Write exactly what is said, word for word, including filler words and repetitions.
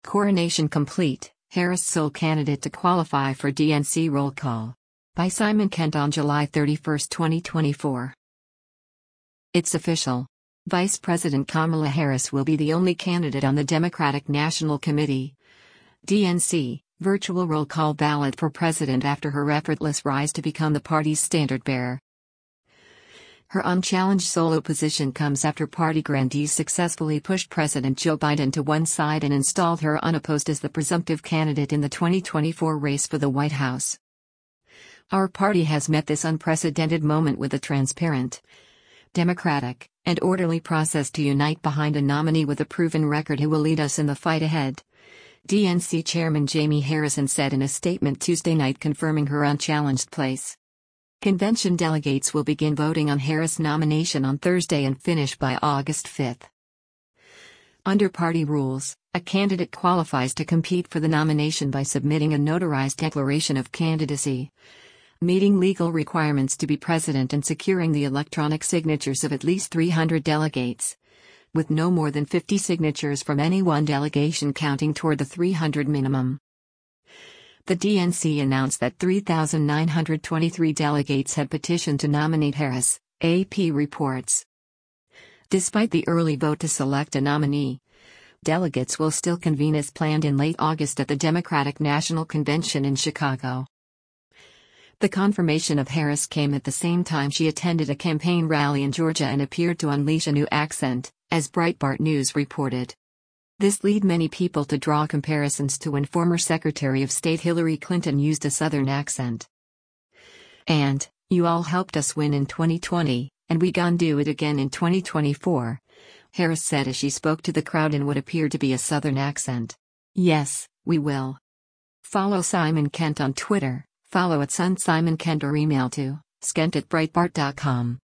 Coronation complete, Harris sole candidate to qualify for D N C roll call. By Simon Kent on July thirty-first, twenty twenty-four. It's official. Vice President Kamala Harris will be the only candidate on the Democratic National Committee D N C virtual roll call ballot for president after her effortless rise to become the party's standard-bearer. Her unchallenged solo position comes after party grandees successfully pushed President Joe Biden to one side and installed her unopposed as the presumptive candidate in the twenty twenty-four race for the White House. Our party has met this unprecedented moment with a transparent, democratic, and orderly process to unite behind a nominee with a proven record who will lead us in the fight ahead, D N C Chairman Jamie Harrison said in a statement Tuesday night confirming her unchallenged place. Convention delegates will begin voting on Harris' nomination on Thursday and finish by August fifth. Under party rules, a candidate qualifies to compete for the nomination by submitting a notarized declaration of candidacy, meeting legal requirements to be president and securing the electronic signatures of at least three hundred delegates, with no more than fifty signatures from any one delegation counting toward the three hundred minimum. The D N C announced that three thousand nine hundred twenty-three delegates had petitioned to nominate Harris, A P reports. Despite the early vote to select a nominee, delegates will still convene as planned in late August at the Democratic National Convention in Chicago. The confirmation of Harris came at the same time she attended a campaign rally in Georgia and appeared to unleash a new accent, as Breitbart News reported. This led many people to draw comparisons to when former Secretary of State Hillary Clinton used a Southern accent. And, you all helped us win in twenty twenty, and we gon' do it again in twenty twenty-four, Harris said as she spoke to the crowd in what appeared to be a Southern accent. Yes, we will. Follow Simon Kent on Twitter, follow at Sun Simon Kent or email to skent at breitbart dot com.